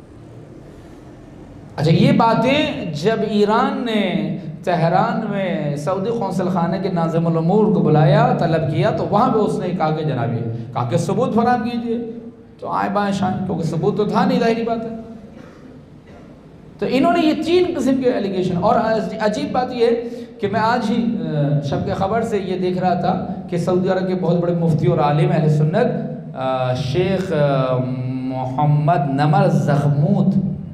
اچھا، یہ باتیں جب ایران نے تہران میں سعودی قونصل خانے کے ناظم الامور کو بلایا، طلب کیا، تو وہاں پہ اس نے کہا کہ جناب یہ کہا کہ ثبوت فراہم کیجیے. تو آئے بائیں شائیں، کیونکہ ثبوت تو تھا نہیں، ظاہری بات ہے. تو انہوں نے یہ تین قسم کے ایلیگیشن. اور عجیب بات یہ ہے کہ میں آج ہی شب کے خبر سے یہ دیکھ رہا تھا کہ سعودی عرب کے بہت بڑے مفتی اور عالم اہل سنت شیخ محمد نمر زغمود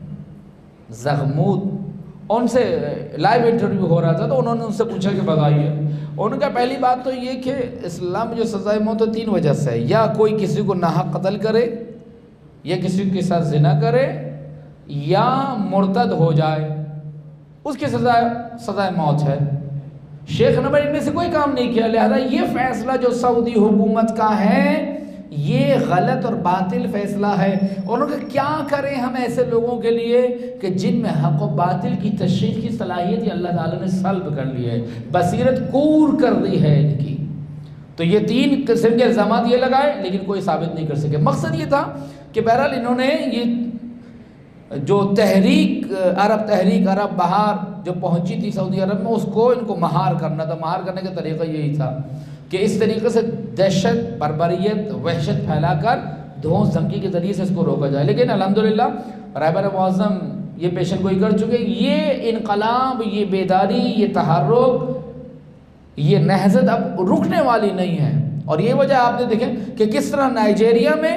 زغمود ان سے لائیو انٹرویو ہو رہا تھا، تو انہوں نے ان سے پوچھا کہ بتائیے. انہوں نے کہا پہلی بات تو یہ کہ اسلام میں جو سزائے موت ہے تین وجہ سے ہے: یا کوئی کسی کو ناحق قتل کرے، یا کسی کے ساتھ زنا کرے، یا مرتد ہو جائے، اس کی سزا سزائے موت ہے. شیخ نمر ان میں سے کوئی کام نہیں کیا، لہذا یہ فیصلہ جو سعودی حکومت کا ہے یہ غلط اور باطل فیصلہ ہے. اور ان کا کیا کریں ہم ایسے لوگوں کے لیے کہ جن میں حق و باطل کی تشخیص کی صلاحیت اللہ تعالیٰ نے سلب کر لی ہے، بصیرت کور کر دی ہے ان کی. تو یہ تین قسم کے الزامات یہ لگائے لیکن کوئی ثابت نہیں کر سکے. مقصد یہ تھا کہ بہرحال انہوں نے یہ جو تحریک عرب تحریک عرب بہار جو پہنچی تھی سعودی عرب میں، اس کو ان کو مہار کرنا تھا. مہار کرنے کا طریقہ یہی تھا کہ اس طریقے سے دہشت، بربریت، وحشت پھیلا کر دھونس دھمکی کے ذریعے سے اس کو روکا جائے. لیکن الحمدللہ رہبر معظم یہ پیشن گوئی کر چکے. یہ انقلاب، یہ بیداری، یہ تحرک، یہ نہضت اب رکنے والی نہیں ہے. اور یہ وجہ آپ نے دیکھیں کہ کس طرح نائجیریا میں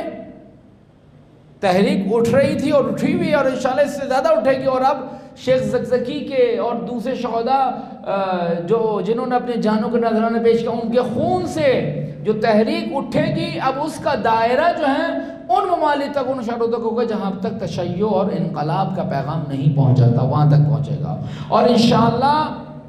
تحریک اٹھ رہی تھی اور اٹھی ہوئی، اور انشاءاللہ اس سے زیادہ اٹھے گی. اور اب شیخ زکزکی کے اور دوسرے شہداء جو جنہوں نے اپنے جانوں کے نذرانے پیش کیا، ان کے خون سے جو تحریک اٹھے گی، اب اس کا دائرہ جو ہے ان ممالک تک، ان شہروں تک ہوگا جہاں تک تشیع اور انقلاب کا پیغام نہیں پہنچا تھا، وہاں تک پہنچے گا. اور انشاءاللہ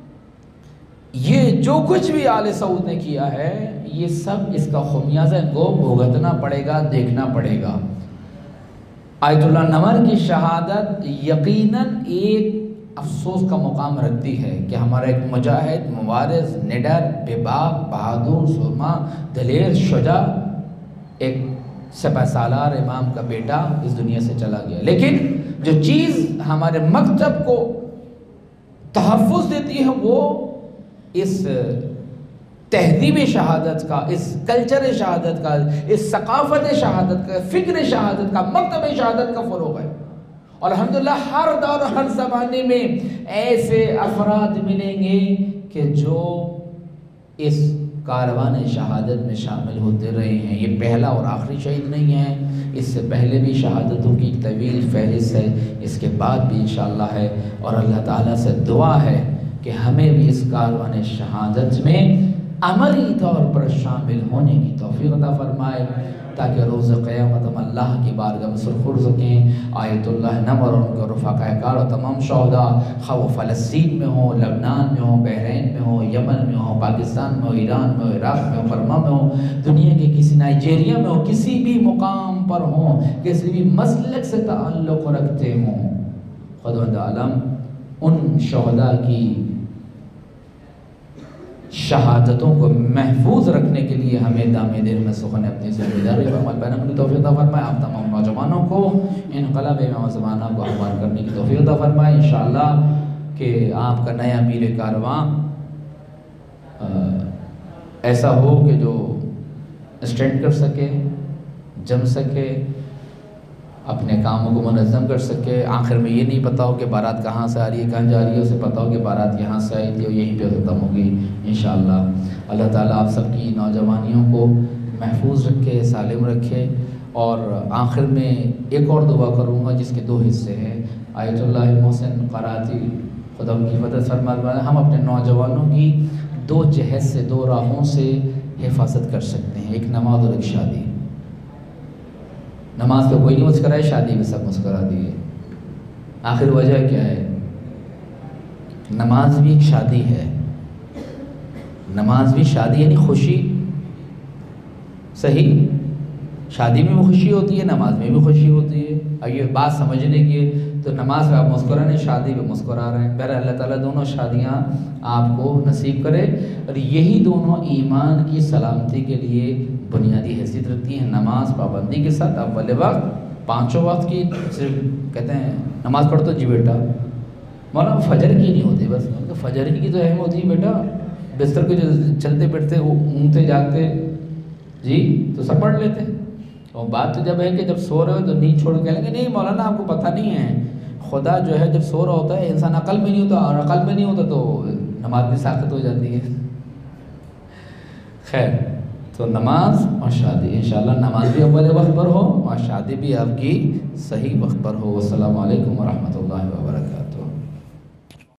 یہ جو کچھ بھی آل سعود نے کیا ہے، یہ سب اس کا خمیازہ ان کو بھگتنا پڑے گا، دیکھنا پڑے گا. آیت اللہ نمر کی شہادت یقیناً ایک افسوس کا مقام رکھتی ہے کہ ہمارا ایک مجاہد، مبارز، نڈر، بے باک، بہادر، سرما، دلیر، شجاع، ایک سپہ سالار امام کا بیٹا اس دنیا سے چلا گیا. لیکن جو چیز ہمارے مکتب کو تحفظ دیتی ہے وہ اس تہذیب شہادت کا، اس کلچر شہادت کا، اس ثقافت شہادت کا، فکر شہادت کا، مکتب شہادت کا فروغ ہے. اور الحمدللہ ہر دور ہر زمانے میں ایسے افراد ملیں گے کہ جو اس کاروان شہادت میں شامل ہوتے رہے ہیں. یہ پہلا اور آخری شہید نہیں ہے، اس سے پہلے بھی شہادتوں کی ایک طویل فہرست ہے، اس کے بعد بھی انشاءاللہ ہے. اور اللہ تعالیٰ سے دعا ہے کہ ہمیں بھی اس کاروان شہادت میں عملی طور پر شامل ہونے کی توفیق عطا فرمائے، تاکہ روز قیامت ہم اللہ کی بارگاہ میں سرخر سکیں. آیت اللہ نمر اور ان کے رفقاء کار اور تمام شہداء، خواہ وہ فلسطین میں ہوں، لبنان میں ہوں، بحرین میں ہوں، یمن میں ہوں، پاکستان میں ہوں، ایران میں ہوں، عراق میں ہوں، برما میں ہوں، دنیا کے کسی نائجیریا میں ہوں، کسی بھی مقام پر ہوں، کسی بھی مسلک سے تعلق رکھتے ہوں، خداوند عالم ان شہداء کی شہادتوں کو محفوظ رکھنے کے لیے ہمیں دامِ دل میں سخن اپنی ذمہ داری پر عمل پیرا کرنے کی توفیق عطا فرمائے. آپ تمام نوجوانوں کو انقلاب امام زمانہ کو احوال کرنے کی توفیق عطا فرمائے. انشاءاللہ کہ آپ کا نیا میر کارواں ایسا ہو کہ جو اسٹینڈ کر سکے، جم سکے، اپنے کاموں کو منظم کر سکے. آخر میں یہ نہیں پتا ہو کہ بارات کہاں سے آ رہی ہے، کہاں جا رہی ہے، اسے پتا ہو کہ بارات یہاں سے آئی تھی اور یہیں پہ ختم ہوگی انشاءاللہ. اللہ تعالیٰ آپ سب کی نوجوانیوں کو محفوظ رکھے، سالم رکھے. اور آخر میں ایک اور دعا کروں گا جس کے دو حصے ہیں. آیت اللہ محسن قراتی خدا ان کی مدد فرمائے. ہم اپنے نوجوانوں کی دو جہت سے، دو راہوں سے حفاظت کر سکتے ہیں، ایک نماز اور ایک شادی. نماز پہ کوئی نہیں مسکرائے، شادی میں سب مسکرا دیے. آخر وجہ کیا ہے؟ نماز بھی ایک شادی ہے. نماز بھی شادی یعنی خوشی، صحیح، شادی میں بھی خوشی ہوتی ہے، نماز میں بھی خوشی ہوتی ہے. اب یہ بات سمجھنے کی ہے تو نماز پہ آپ مسکرا نہیں، شادی پہ مسکرا رہے ہیں. بہرحال اللہ تعالیٰ دونوں شادیاں آپ کو نصیب کرے، اور یہی دونوں ایمان کی سلامتی کے لیے بنیادی حیثیت رکھتی ہیں. نماز پابندی کے ساتھ اول وقت پانچوں وقت کی، صرف کہتے ہیں نماز پڑھ تو جی بیٹا مولانا فجر کی نہیں ہوتی، بس فجر کی تو اہم ہوتی ہے بیٹا. بستر کے جو چلتے پھرتے اونگتے جاگتے جی تو سب پڑھ لیتے. اور بات تو جب ہے کہ جب سو رہے ہو تو نیند چھوڑ کے لیں گے نہیں مولانا آپ کو پتہ نہیں ہے، خدا جو ہے جب سو رہا ہوتا ہے انسان عقل میں نہیں ہوتا، اور عقل میں نہیں ہوتا تو نماز بھی ساقط ہو جاتی ہے. خیر، تو نماز اور شادی انشاءاللہ نماز بھی اول وقت پر ہو اور شادی بھی آپ کی صحیح وقت پر ہو. السلام علیکم ورحمۃ اللہ وبرکاتہ.